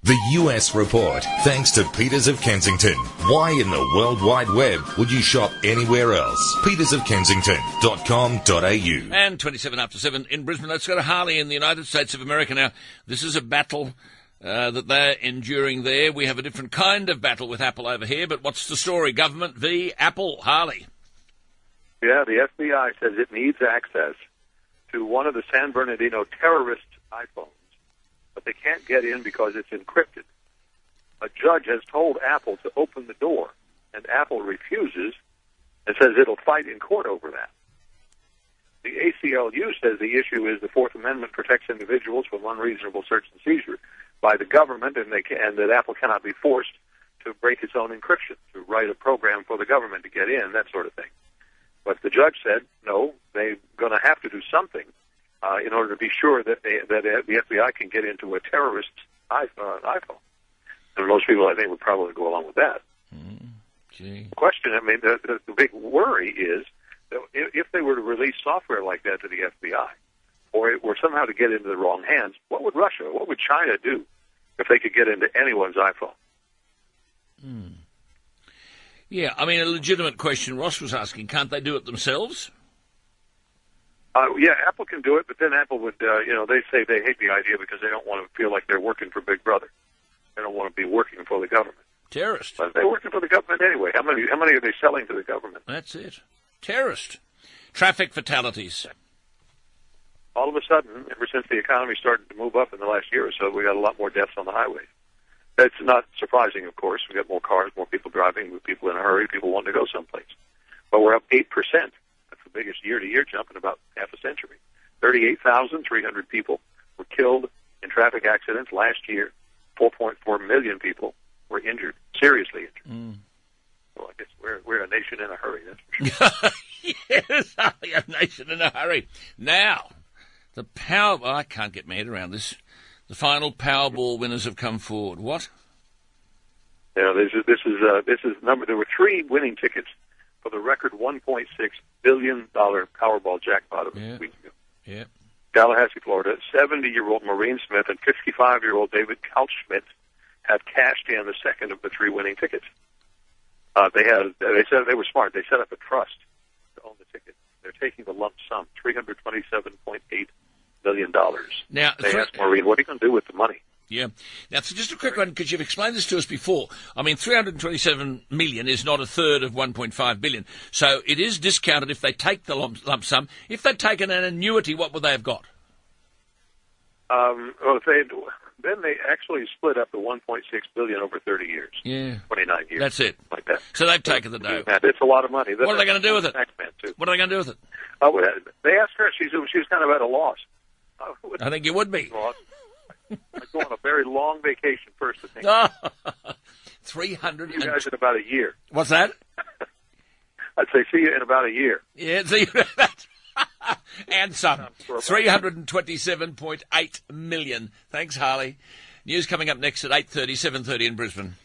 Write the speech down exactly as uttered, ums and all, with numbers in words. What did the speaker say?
The U S Report, thanks to Peters of Kensington. Why in the World Wide Web would you shop anywhere else? peters of kensington dot com dot a u. And twenty-seven after seven in Brisbane. Let's go to Harley in the United States of America now. This is a battle uh, that they're enduring there. We have a different kind of battle with Apple over here, but what's the story? Government v. Apple. Harley. Yeah, the F B I says it needs access to one of the San Bernardino terrorist iPhones, but they can't get in because it's encrypted. A judge has told Apple to open the door, and Apple refuses and says it'll fight in court over that. The A C L U says the issue is the Fourth Amendment protects individuals from unreasonable search and seizure by the government, and, they can, and that Apple cannot be forced to break its own encryption, to write a program for the government to get in, that sort of thing. But the judge said, no, they're going to have to do something uh, in order to be sure that, they, that the F B I can get into a terrorist's iPhone. And most people, I think, would probably go along with that. Mm, gee. The question, I mean, the, the, the big worry is that if they were to release software like that to the F B I, or it were somehow to get into the wrong hands, what would Russia, what would China do if they could get into anyone's iPhone? Hmm. Yeah, I mean, a legitimate question Ross was asking, can't they do it themselves? Uh, yeah, Apple can do it, but then Apple would, uh, you know, they say they hate the idea because they don't want to feel like they're working for Big Brother. They don't want to be working for the government. Terrorist. But they're working for the government anyway. How many, how many are they selling to the government? That's it. Terrorist. Traffic fatalities. All of a sudden, ever since the economy started to move up in the last year or so, we got a lot more deaths on the highways. That's not surprising, of course. We got more cars, more people driving, more people in a hurry, people wanting to go someplace. But we're up eight percent. That's the biggest year-to-year jump in about half a century. thirty-eight thousand three hundred people were killed in traffic accidents last year. four point four million people were injured, seriously injured. Mm. Well, I guess we're, we're a nation in a hurry, that's for sure. Yes, a nation in a hurry. Now, the power... Oh, I can't get my head around this. The final Powerball winners have come forward. What? Yeah, this is this is uh, this is number. There were three winning tickets for the record one point six billion dollar Powerball jackpot of yeah. a week ago. Yeah. Tallahassee, Florida. seventy-year-old Maureen Smith and fifty-five-year-old David Kaltschmidt have cashed in the second of the three winning tickets. Uh, they had. They said they were smart. They set up a trust to own the ticket. They're taking the lump sum, three hundred twenty-seven point eight million dollars. Now, they th- asked Maureen, "What are you going to do with the money?" Yeah. Now, so just a quick one, because you've explained this to us before. I mean, three hundred twenty-seven million is not a third of one point five billion. So it is discounted if they take the lump, lump sum. If they'd taken an annuity, what would they have got? Um, well, if they then they actually split up the one point six billion over thirty years. Yeah. twenty-nine years. That's it. Like that. So they've taken the dough. It's a lot of money. What are they going to do with it? Taxman too. What are they going to do with it? Uh, they asked her. She's she was kind of at a loss. Uh, I think you would be. I'd go on a very long vacation first, I think. three hundred You guys in about a year. What's that? I'd say see you in about a year. Yeah, see you. And some. three hundred twenty-seven point eight million. Thanks, Harley. News coming up next at eight thirty, seven thirty in Brisbane.